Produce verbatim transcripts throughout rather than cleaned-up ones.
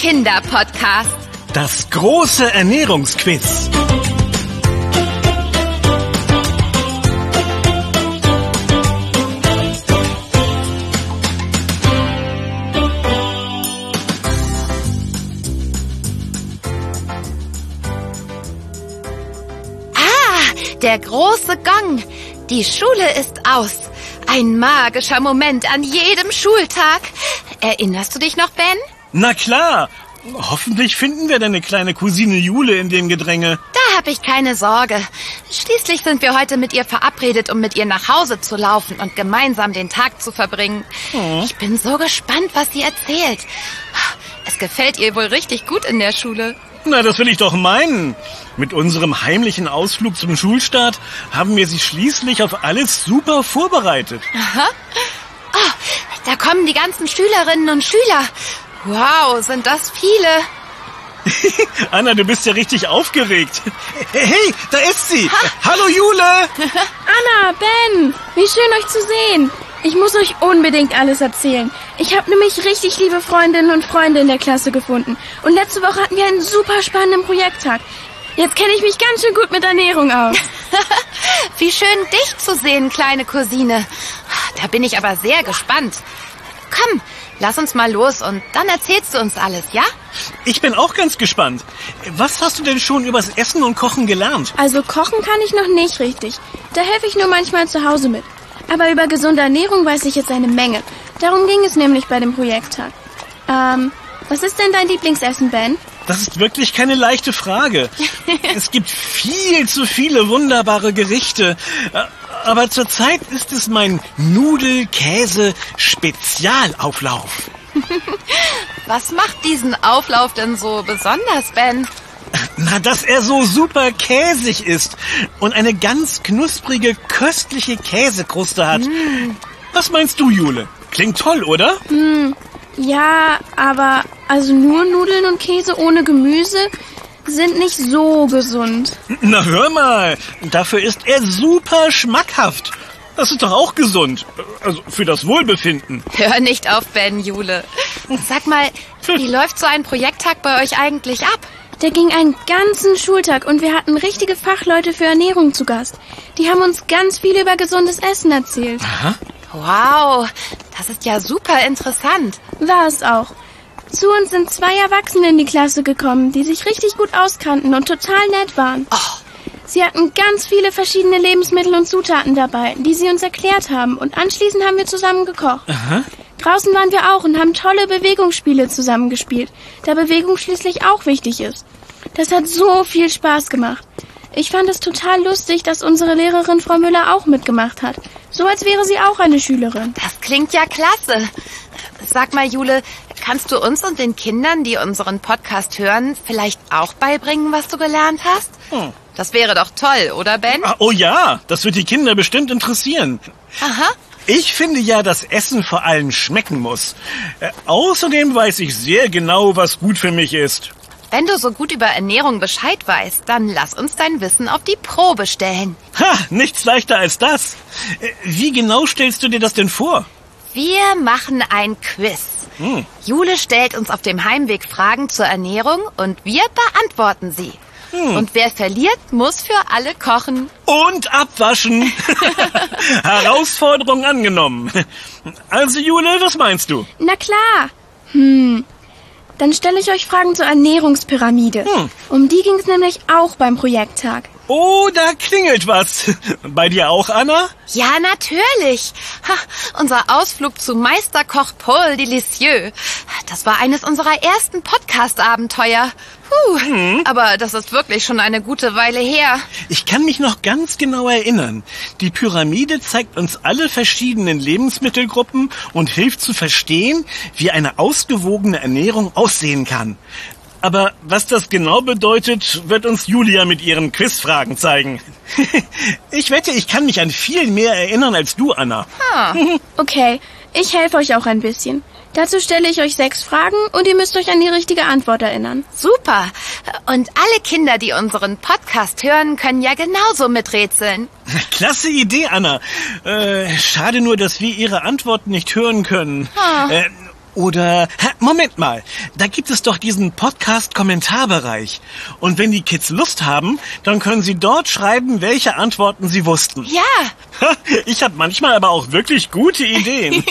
Kinderpodcast. Das große Ernährungsquiz. Der große Gong. Die Schule ist aus. Ein magischer Moment an jedem Schultag. Erinnerst du dich noch, Ben? Na klar. Hoffentlich finden wir deine kleine Cousine Jule in dem Gedränge. Da habe ich keine Sorge. Schließlich sind wir heute mit ihr verabredet, um mit ihr nach Hause zu laufen und gemeinsam den Tag zu verbringen. Oh. Ich bin so gespannt, was sie erzählt. Es gefällt ihr wohl richtig gut in der Schule. Na, das will ich doch meinen. Mit unserem heimlichen Ausflug zum Schulstart haben wir sie schließlich auf alles super vorbereitet. Aha. Oh, da kommen die ganzen Schülerinnen und Schüler. Wow, sind das viele. Anna, du bist ja richtig aufgeregt. Hey, da ist sie. Ha. Hallo, Jule. Anna, Ben, wie schön euch zu sehen. Ich muss euch unbedingt alles erzählen. Ich habe nämlich richtig liebe Freundinnen und Freunde in der Klasse gefunden. Und letzte Woche hatten wir einen super spannenden Projekttag. Jetzt kenne ich mich ganz schön gut mit Ernährung aus. Wie schön, dich zu sehen, kleine Cousine. Da bin ich aber sehr gespannt. Komm, lass uns mal los und dann erzählst du uns alles, ja? Ich bin auch ganz gespannt. Was hast du denn schon übers Essen und Kochen gelernt? Also kochen kann ich noch nicht richtig. Da helfe ich nur manchmal zu Hause mit. Aber über gesunde Ernährung weiß ich jetzt eine Menge. Darum ging es nämlich bei dem Projekttag. Ähm, was ist denn dein Lieblingsessen, Ben? Das ist wirklich keine leichte Frage. Es gibt viel zu viele wunderbare Gerichte. Aber zurzeit ist es mein Nudel-Käse-Spezialauflauf. Was macht diesen Auflauf denn so besonders, Ben? Na, dass er so super käsig ist und eine ganz knusprige, köstliche Käsekruste hat. Mm. Was meinst du, Jule? Klingt toll, oder? Mm. Ja, aber also nur Nudeln und Käse ohne Gemüse sind nicht so gesund. Na, hör mal, dafür ist er super schmackhaft. Das ist doch auch gesund. Also für das Wohlbefinden. Hör nicht auf, Ben, Jule. Sag mal, wie läuft so ein Projekttag bei euch eigentlich ab? Der ging einen ganzen Schultag und wir hatten richtige Fachleute für Ernährung zu Gast. Die haben uns ganz viel über gesundes Essen erzählt. Aha. Wow, das ist ja super interessant. War es auch. Zu uns sind zwei Erwachsene in die Klasse gekommen, die sich richtig gut auskannten und total nett waren. Oh. Sie hatten ganz viele verschiedene Lebensmittel und Zutaten dabei, die sie uns erklärt haben. Und anschließend haben wir zusammen gekocht. Aha. Draußen waren wir auch und haben tolle Bewegungsspiele zusammengespielt, da Bewegung schließlich auch wichtig ist. Das hat so viel Spaß gemacht. Ich fand es total lustig, dass unsere Lehrerin Frau Müller auch mitgemacht hat. So als wäre sie auch eine Schülerin. Das klingt ja klasse. Sag mal, Jule, kannst du uns und den Kindern, die unseren Podcast hören, vielleicht auch beibringen, was du gelernt hast? Hm. Das wäre doch toll, oder Ben? Oh ja, das wird die Kinder bestimmt interessieren. Aha. Ich finde ja, dass Essen vor allem schmecken muss. Äh, außerdem weiß ich sehr genau, was gut für mich ist. Wenn du so gut über Ernährung Bescheid weißt, dann lass uns dein Wissen auf die Probe stellen. Ha, nichts leichter als das. Äh, wie genau stellst du dir das denn vor? Wir machen ein Quiz. Hm. Jule stellt uns auf dem Heimweg Fragen zur Ernährung und wir beantworten sie. Hm. Und wer verliert, muss für alle kochen. Und abwaschen. Herausforderung angenommen. Also Jule, was meinst du? Na klar. Hm. Dann stelle ich euch Fragen zur Ernährungspyramide. Hm. Um die ging es nämlich auch beim Projekttag. Oh, da klingelt was. Bei dir auch, Anna? Ja, natürlich. Ha, unser Ausflug zu Meisterkoch Paul Delicieux. Das war eines unserer ersten Podcast-Abenteuer. Puh, hm. Aber das ist wirklich schon eine gute Weile her. Ich kann mich noch ganz genau erinnern. Die Pyramide zeigt uns alle verschiedenen Lebensmittelgruppen und hilft zu verstehen, wie eine ausgewogene Ernährung aussehen kann. Aber was das genau bedeutet, wird uns Julia mit ihren Quizfragen zeigen. Ich wette, ich kann mich an viel mehr erinnern als du, Anna. Ah. Okay, ich helfe euch auch ein bisschen. Dazu stelle ich euch sechs Fragen und ihr müsst euch an die richtige Antwort erinnern. Super. Und alle Kinder, die unseren Podcast hören, können ja genauso miträtseln. Klasse Idee, Anna. Äh, schade nur, dass wir ihre Antworten nicht hören können. Ah. Äh, Oder, Moment mal, da gibt es doch diesen Podcast-Kommentarbereich. Und wenn die Kids Lust haben, dann können sie dort schreiben, welche Antworten sie wussten. Ja. Ich habe manchmal aber auch wirklich gute Ideen.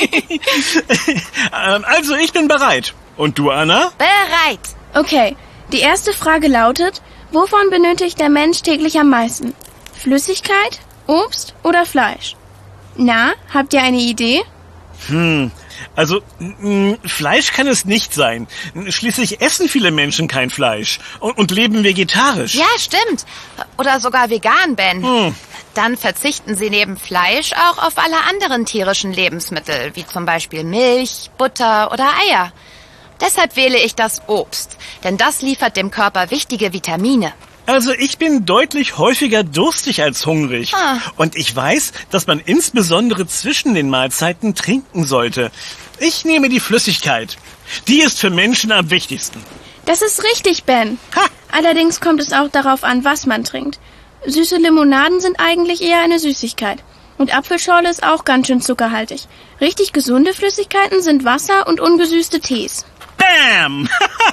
Also, ich bin bereit. Und du, Anna? Bereit. Okay, die erste Frage lautet, wovon benötigt der Mensch täglich am meisten? Flüssigkeit, Obst oder Fleisch? Na, habt ihr eine Idee? Hm, also mh, Fleisch kann es nicht sein. Schließlich essen viele Menschen kein Fleisch und, und leben vegetarisch. Ja, stimmt. Oder sogar vegan, Ben. Hm. Dann verzichten sie neben Fleisch auch auf alle anderen tierischen Lebensmittel, wie zum Beispiel Milch, Butter oder Eier. Deshalb wähle ich das Obst, denn das liefert dem Körper wichtige Vitamine. Also ich bin deutlich häufiger durstig als hungrig. Ah. Und ich weiß, dass man insbesondere zwischen den Mahlzeiten trinken sollte. Ich nehme die Flüssigkeit. Die ist für Menschen am wichtigsten. Das ist richtig, Ben. Ha! Allerdings kommt es auch darauf an, was man trinkt. Süße Limonaden sind eigentlich eher eine Süßigkeit. Und Apfelschorle ist auch ganz schön zuckerhaltig. Richtig gesunde Flüssigkeiten sind Wasser und ungesüßte Tees. Bam!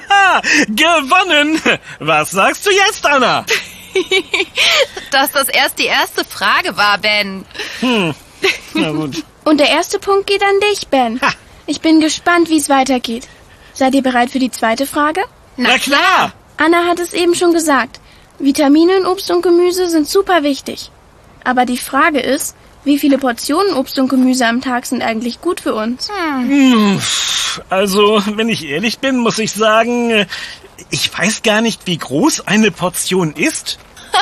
Gewonnen! Was sagst du jetzt, Anna? Dass das erst die erste Frage war, Ben. Hm. Na gut. Und der erste Punkt geht an dich, Ben. Ha. Ich bin gespannt, wie es weitergeht. Seid ihr bereit für die zweite Frage? Na klar! Anna hat es eben schon gesagt. Vitamine in Obst und Gemüse sind super wichtig. Aber die Frage ist, wie viele Portionen Obst und Gemüse am Tag sind eigentlich gut für uns? Hm. Also, wenn ich ehrlich bin, muss ich sagen, ich weiß gar nicht, wie groß eine Portion ist.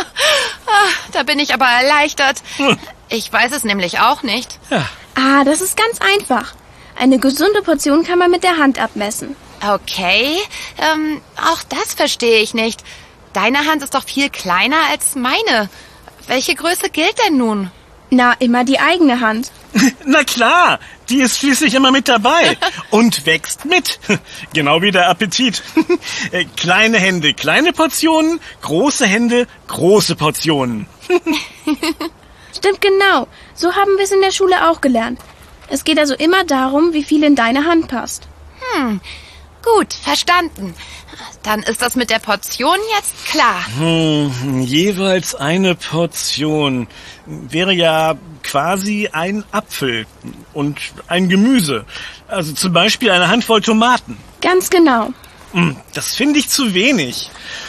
Da bin ich aber erleichtert. Ich weiß es nämlich auch nicht. Ja. Ah, das ist ganz einfach. Eine gesunde Portion kann man mit der Hand abmessen. Okay, ähm, auch das verstehe ich nicht. Deine Hand ist doch viel kleiner als meine. Welche Größe gilt denn nun? Na, immer die eigene Hand. Na klar, die ist schließlich immer mit dabei und wächst mit. Genau wie der Appetit. Kleine Hände, kleine Portionen, große Hände, große Portionen. Stimmt genau. So haben wir es in der Schule auch gelernt. Es geht also immer darum, wie viel in deine Hand passt. Hm, gut, verstanden. Dann ist das mit der Portion jetzt klar. Hm, jeweils eine Portion wäre ja quasi ein Apfel und ein Gemüse. Also zum Beispiel eine Handvoll Tomaten. Ganz genau. Hm, das finde ich zu wenig.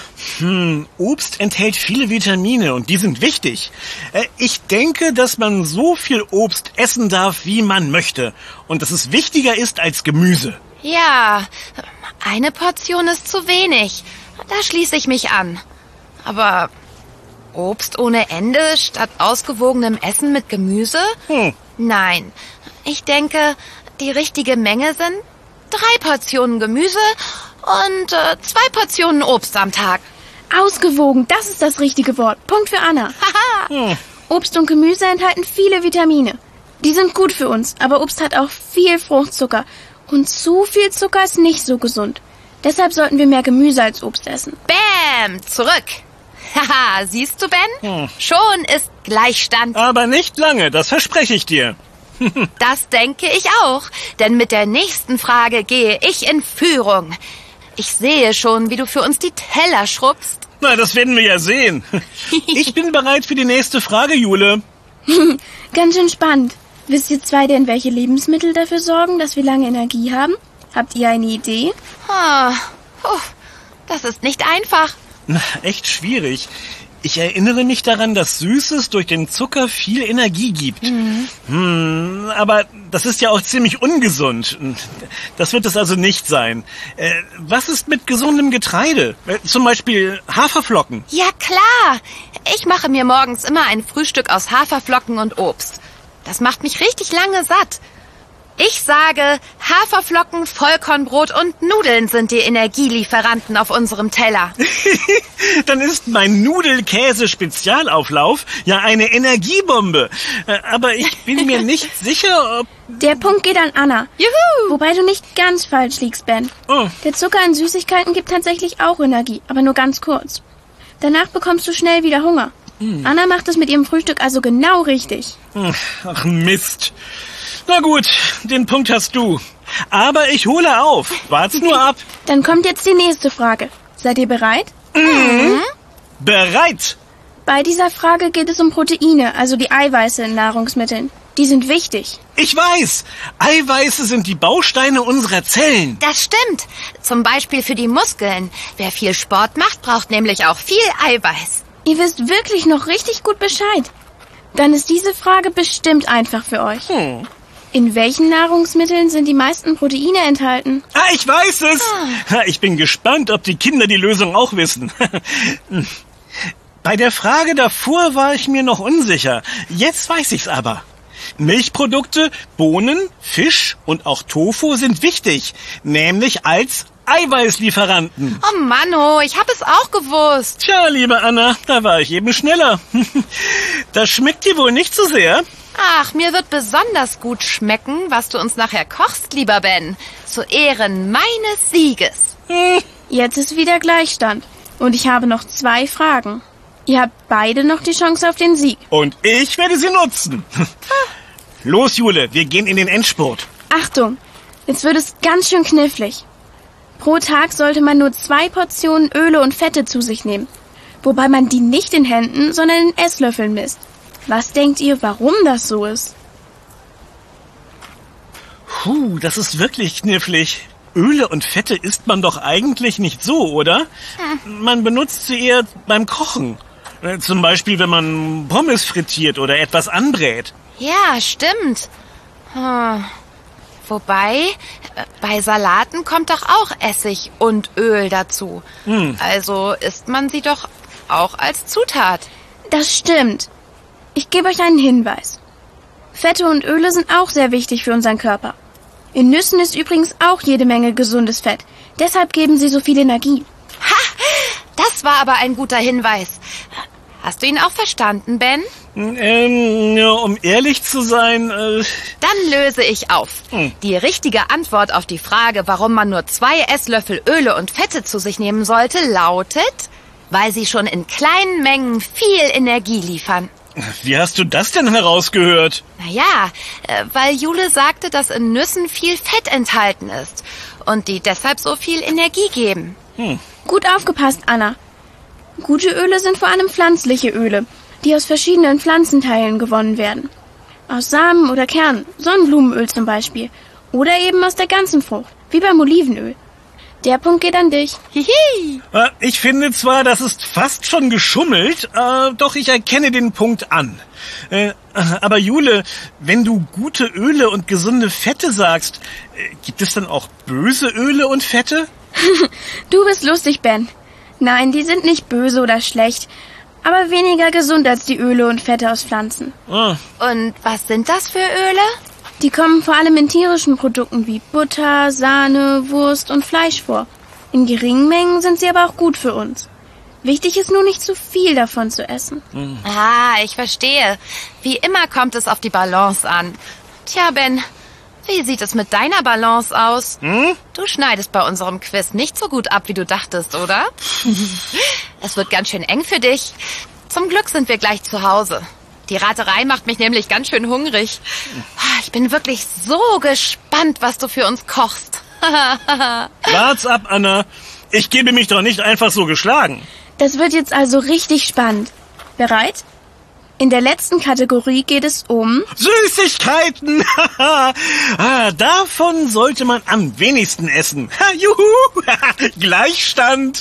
Hm, Obst enthält viele Vitamine und die sind wichtig. Äh, ich denke, dass man so viel Obst essen darf, wie man möchte. Und dass es wichtiger ist als Gemüse. Ja, eine Portion ist zu wenig. Da schließe ich mich an. Aber Obst ohne Ende statt ausgewogenem Essen mit Gemüse? Hm. Nein, ich denke, die richtige Menge sind drei Portionen Gemüse und äh, zwei Portionen Obst am Tag. Ausgewogen, das ist das richtige Wort. Punkt für Anna. Haha. Hm. Obst und Gemüse enthalten viele Vitamine. Die sind gut für uns, aber Obst hat auch viel Fruchtzucker. Und zu viel Zucker ist nicht so gesund. Deshalb sollten wir mehr Gemüse als Obst essen. Bäm, zurück. Haha, siehst du, Ben? Hm. Schon ist Gleichstand. Aber nicht lange, das verspreche ich dir. Das denke ich auch, denn mit der nächsten Frage gehe ich in Führung. Ich sehe schon, wie du für uns die Teller schrubbst. Na, das werden wir ja sehen. Ich bin bereit für die nächste Frage, Jule. Ganz schön spannend. Wisst ihr zwei denn, welche Lebensmittel dafür sorgen, dass wir lange Energie haben? Habt ihr eine Idee? Ah, puh, das ist nicht einfach. Na, echt schwierig. Ich erinnere mich daran, dass Süßes durch den Zucker viel Energie gibt. Mhm. Hm, aber das ist ja auch ziemlich ungesund. Das wird es also nicht sein. Äh, was ist mit gesundem Getreide? Äh, zum Beispiel Haferflocken. Ja, klar. Ich mache mir morgens immer ein Frühstück aus Haferflocken und Obst. Das macht mich richtig lange satt. Ich sage, Haferflocken, Vollkornbrot und Nudeln sind die Energielieferanten auf unserem Teller. Dann ist mein Nudelkäse-Spezialauflauf ja eine Energiebombe. Äh, Aber ich bin mir nicht sicher, ob... Der Punkt geht an Anna. Juhu! Wobei du nicht ganz falsch liegst, Ben. Oh. Der Zucker in Süßigkeiten gibt tatsächlich auch Energie, aber nur ganz kurz. Danach bekommst du schnell wieder Hunger. Mm. Anna macht es mit ihrem Frühstück also genau richtig. Ach, Mist. Na gut, den Punkt hast du. Aber ich hole auf. Wart's nur ab. Dann kommt jetzt die nächste Frage. Seid ihr bereit? Mhm. Bereit. Bei dieser Frage geht es um Proteine, also die Eiweiße in Nahrungsmitteln. Die sind wichtig. Ich weiß. Eiweiße sind die Bausteine unserer Zellen. Das stimmt. Zum Beispiel für die Muskeln. Wer viel Sport macht, braucht nämlich auch viel Eiweiß. Ihr wisst wirklich noch richtig gut Bescheid. Dann ist diese Frage bestimmt einfach für euch. Hm. In welchen Nahrungsmitteln sind die meisten Proteine enthalten? Ah, ich weiß es. Ah. Ich bin gespannt, ob die Kinder die Lösung auch wissen. Bei der Frage davor war ich mir noch unsicher. Jetzt weiß ich's aber. Milchprodukte, Bohnen, Fisch und auch Tofu sind wichtig, nämlich als Eiweißlieferanten. Oh Mann, oh, ich hab es auch gewusst. Tja, liebe Anna, da war ich eben schneller. Das schmeckt dir wohl nicht so sehr? Ach, mir wird besonders gut schmecken, was du uns nachher kochst, lieber Ben. Zu Ehren meines Sieges. Hm. Jetzt ist wieder Gleichstand. Und ich habe noch zwei Fragen. Ihr habt beide noch die Chance auf den Sieg. Und ich werde sie nutzen. Los, Jule, wir gehen in den Endspurt. Achtung, jetzt wird es ganz schön knifflig. Pro Tag sollte man nur zwei Portionen Öle und Fette zu sich nehmen. Wobei man die nicht in Händen, sondern in Esslöffeln misst. Was denkt ihr, warum das so ist? Puh, das ist wirklich knifflig. Öle und Fette isst man doch eigentlich nicht so, oder? Hm. Man benutzt sie eher beim Kochen. Zum Beispiel, wenn man Pommes frittiert oder etwas anbrät. Ja, stimmt. Hm. Wobei, bei Salaten kommt doch auch Essig und Öl dazu. Hm. Also isst man sie doch auch als Zutat. Das stimmt. Ich gebe euch einen Hinweis. Fette und Öle sind auch sehr wichtig für unseren Körper. In Nüssen ist übrigens auch jede Menge gesundes Fett. Deshalb geben sie so viel Energie. Ha! Das war aber ein guter Hinweis. Hast du ihn auch verstanden, Ben? Ähm, ja, um ehrlich zu sein... Äh Dann löse ich auf. Hm. Die richtige Antwort auf die Frage, warum man nur zwei Esslöffel Öle und Fette zu sich nehmen sollte, lautet, weil sie schon in kleinen Mengen viel Energie liefern. Wie hast du das denn herausgehört? Naja, weil Jule sagte, dass in Nüssen viel Fett enthalten ist und die deshalb so viel Energie geben. Hm. Gut aufgepasst, Anna. Gute Öle sind vor allem pflanzliche Öle, die aus verschiedenen Pflanzenteilen gewonnen werden. Aus Samen oder Kernen, Sonnenblumenöl zum Beispiel. Oder eben aus der ganzen Frucht, wie beim Olivenöl. Der Punkt geht an dich. Hihi. Ich finde zwar, das ist fast schon geschummelt, äh, doch ich erkenne den Punkt an. Äh, aber Jule, wenn du gute Öle und gesunde Fette sagst, äh, gibt es dann auch böse Öle und Fette? Du bist lustig, Ben. Nein, die sind nicht böse oder schlecht, aber weniger gesund als die Öle und Fette aus Pflanzen. Ah. Und was sind das für Öle? Die kommen vor allem in tierischen Produkten wie Butter, Sahne, Wurst und Fleisch vor. In geringen Mengen sind sie aber auch gut für uns. Wichtig ist nur nicht zu viel davon zu essen. Mhm. Ah, ich verstehe. Wie immer kommt es auf die Balance an. Tja, Ben, wie sieht es mit deiner Balance aus? Hm? Du schneidest bei unserem Quiz nicht so gut ab, wie du dachtest, oder? Es wird ganz schön eng für dich. Zum Glück sind wir gleich zu Hause. Die Raterei macht mich nämlich ganz schön hungrig. Ich bin wirklich so gespannt, was du für uns kochst. Wart's ab, Anna. Ich gebe mich doch nicht einfach so geschlagen. Das wird jetzt also richtig spannend. Bereit? In der letzten Kategorie geht es um... Süßigkeiten! ah, davon sollte man am wenigsten essen. Ha, juhu! Gleichstand!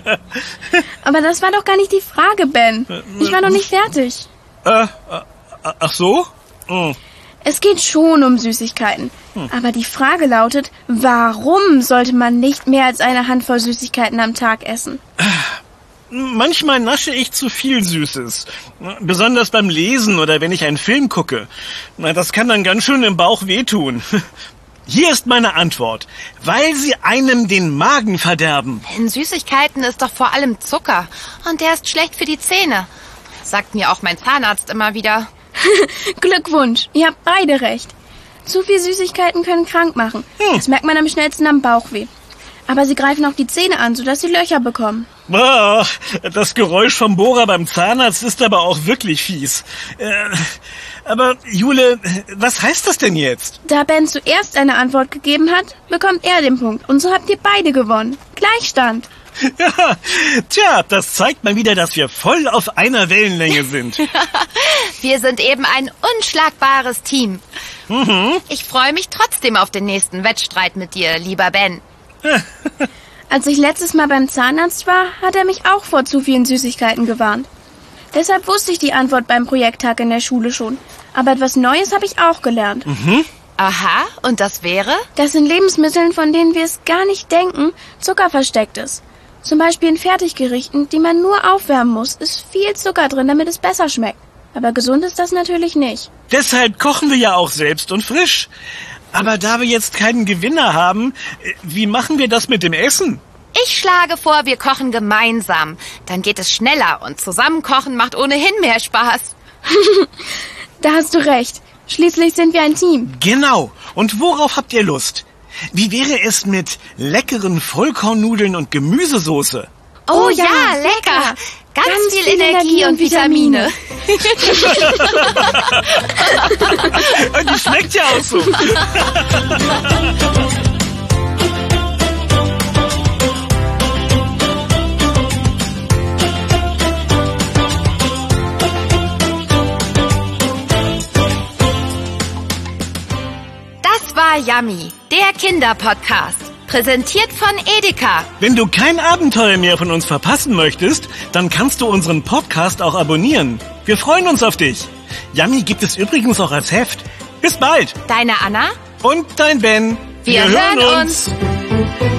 Aber das war doch gar nicht die Frage, Ben. Ich war noch nicht fertig. Äh, äh, ach so? Hm. Es geht schon um Süßigkeiten. Hm. Aber die Frage lautet, warum sollte man nicht mehr als eine Handvoll Süßigkeiten am Tag essen? Manchmal nasche ich zu viel Süßes. Besonders beim Lesen oder wenn ich einen Film gucke. Das kann dann ganz schön im Bauch wehtun. Hier ist meine Antwort. Weil sie einem den Magen verderben. In Süßigkeiten ist doch vor allem Zucker. Und der ist schlecht für die Zähne. Sagt mir auch mein Zahnarzt immer wieder. Glückwunsch, ihr habt beide recht. Zu viel Süßigkeiten können krank machen. Hm. Das merkt man am schnellsten am Bauchweh. Aber sie greifen auch die Zähne an, sodass sie Löcher bekommen. Oh, das Geräusch vom Bohrer beim Zahnarzt ist aber auch wirklich fies. Äh, Aber Jule, was heißt das denn jetzt? Da Ben zuerst eine Antwort gegeben hat, bekommt er den Punkt. Und so habt ihr beide gewonnen. Gleichstand. Ja, tja, das zeigt mal wieder, dass wir voll auf einer Wellenlänge sind. Wir sind eben ein unschlagbares Team. Mhm. Ich freue mich trotzdem auf den nächsten Wettstreit mit dir, lieber Ben. Als ich letztes Mal beim Zahnarzt war, hat er mich auch vor zu vielen Süßigkeiten gewarnt. Deshalb wusste ich die Antwort beim Projekttag in der Schule schon. Aber etwas Neues habe ich auch gelernt. Mhm. Aha, und das wäre? Dass in Lebensmitteln, von denen wir es gar nicht denken, Zucker versteckt ist. Zum Beispiel in Fertiggerichten, die man nur aufwärmen muss, ist viel Zucker drin, damit es besser schmeckt. Aber gesund ist das natürlich nicht. Deshalb kochen wir ja auch selbst und frisch. Aber da wir jetzt keinen Gewinner haben, wie machen wir das mit dem Essen? Ich schlage vor, wir kochen gemeinsam. Dann geht es schneller und zusammen kochen macht ohnehin mehr Spaß. Da hast du recht. Schließlich sind wir ein Team. Genau. Und worauf habt ihr Lust? Wie wäre es mit leckeren Vollkornnudeln und Gemüsesoße? Oh, oh ja, ja, lecker. Ganz, Ganz viel, viel Energie, Energie und Vitamine. Die schmeckt ja auch so. Das war Yummy, der Kinderpodcast. Präsentiert von Edeka. Wenn du kein Abenteuer mehr von uns verpassen möchtest, dann kannst du unseren Podcast auch abonnieren. Wir freuen uns auf dich. Yummy gibt es übrigens auch als Heft. Bis bald. Deine Anna und dein Ben. Wir, Wir hören uns. uns.